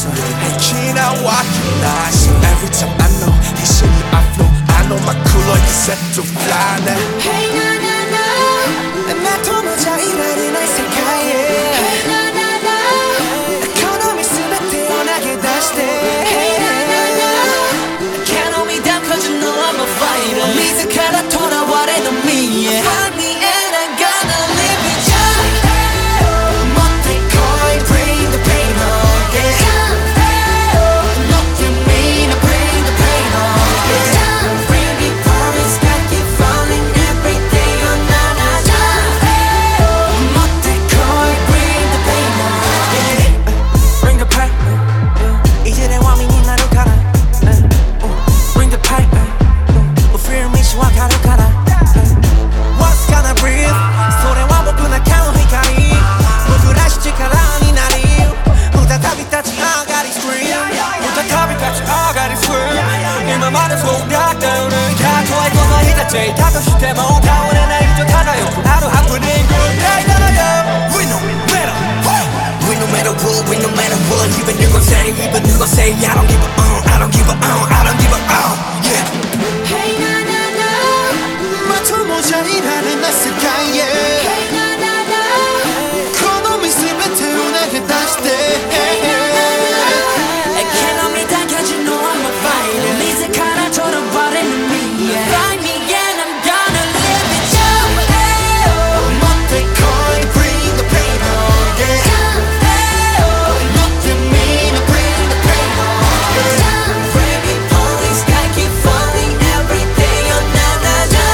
있어 Hey 지나와 나서 Every time I know 이 심리 I flow I know my cooler 이 set to fly now Hey na na na 나 도무자 일하는 날 세계에 Hey na na na 에코노미 수백 태어나게 다시 돼 Hey na na na Can't hold me down cause you know I'm a fighter 미즈카라 돌아와래 너 미에 Find me and I'm gonna live with you 못해 거의 bring the pain on yeah Nothing mean I bring the pain on yeah Bring me promise I keep falling every day on 나나나 못해 거의 bring the pain on yeah Bring the pain 이제 내 와민이 나를 가라 Bring the pain Feel me 시와 가를 가라 What's gonna breathe 소래와 목구나 강한 휘가리 무그라시지 가라니 나리 우다답이 따지 아가리 scream 우다답이 따지 아가리 scream 일만 말해 소략다운은 가토할 것만 히다제 가끔씩 때만 다운해 나 인정하나요 하루 한 분인 그날이잖아요 We no matter We no matter what We no matter what Even you gon' say Even you gon' say I don't give a I don't give a I don't give a Yeah Hey na na na 맞춰 모자이라는 나 세계에 Hey na na na 에코노미 수백 태어나게 다시 돼 Hey na na na 에코노미 당겨지 know I'm a fighter 미즈카라 돌아와라는 미에 Find me and I'm gonna live with you 못해 거의 bring the pain on yeah Nothing mean I bring the pain on yeah Baby police I keep falling every day on 나나나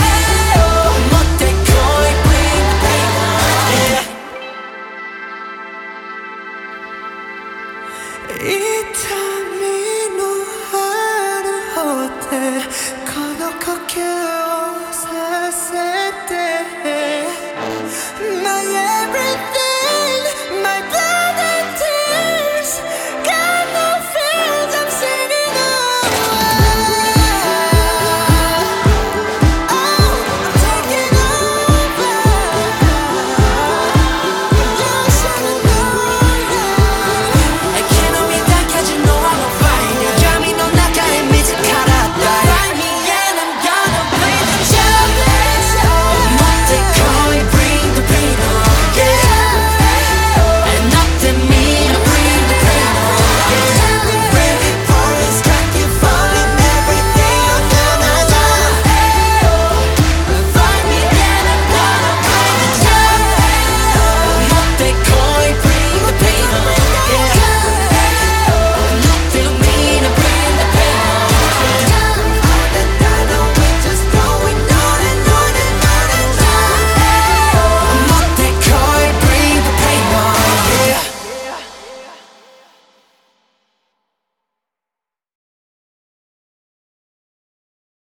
못해 거의 bring the pain on yeah 이 탐이 너 하루 호텔